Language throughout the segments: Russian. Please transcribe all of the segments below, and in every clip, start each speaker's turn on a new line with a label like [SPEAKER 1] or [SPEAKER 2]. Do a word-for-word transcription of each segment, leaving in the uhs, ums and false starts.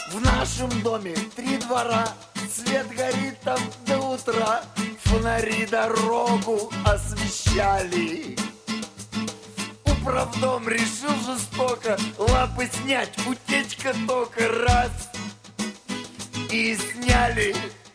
[SPEAKER 1] В нашем доме три двора, свет горит там до утра, фонари дорогу освещали. Управдом решил жестоко лапы снять, утечка тока раз и сняли.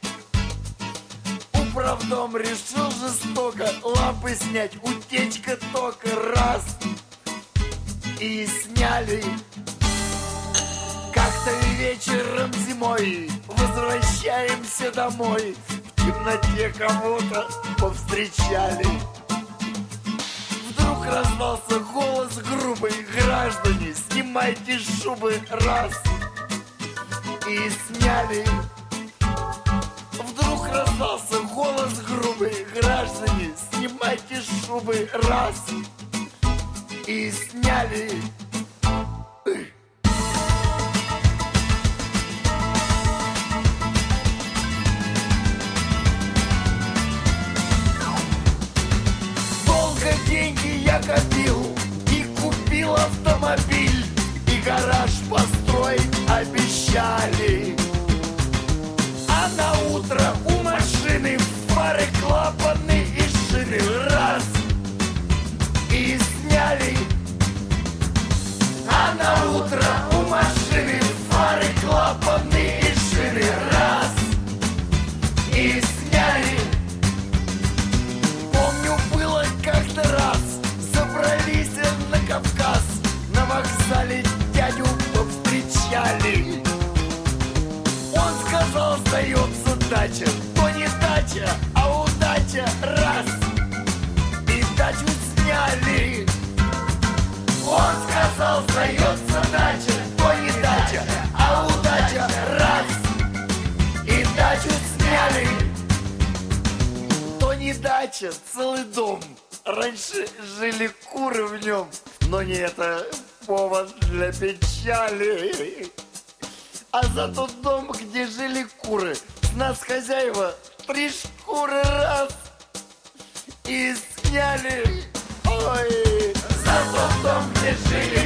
[SPEAKER 1] Управдом решил жестоко лапы снять, утечка тока раз и сняли. Как-то вечером зимой возвращаемся домой, в темноте кого-то повстречали. Вдруг раздался голос грубый: граждане, снимайте шубы раз и сняли. Вдруг раздался голос грубый: граждане, снимайте шубы раз и сняли. Долго деньги я копил и купил автомобиль, и гараж построить обещали. А на утро у машины фары, клапаны и шины раз и сняли. А на утро у машины фары, клапаны и шины раз и сняли. Помню, было как-то раз, забрались на Кавказ, на вокзале дядю повстречали. Он сказал, сдается дача, то не дача, а удача раз и дачу сняли. Он сказал, сдается дача, то не дача, а удача раз и дачу сняли. То не дача, целый дом, раньше жили куры в нем, но не это повод для печали. А за тот дом, где жили куры, с нас хозяева три шкуры раз и сняли. Ой, за тот дом, где жили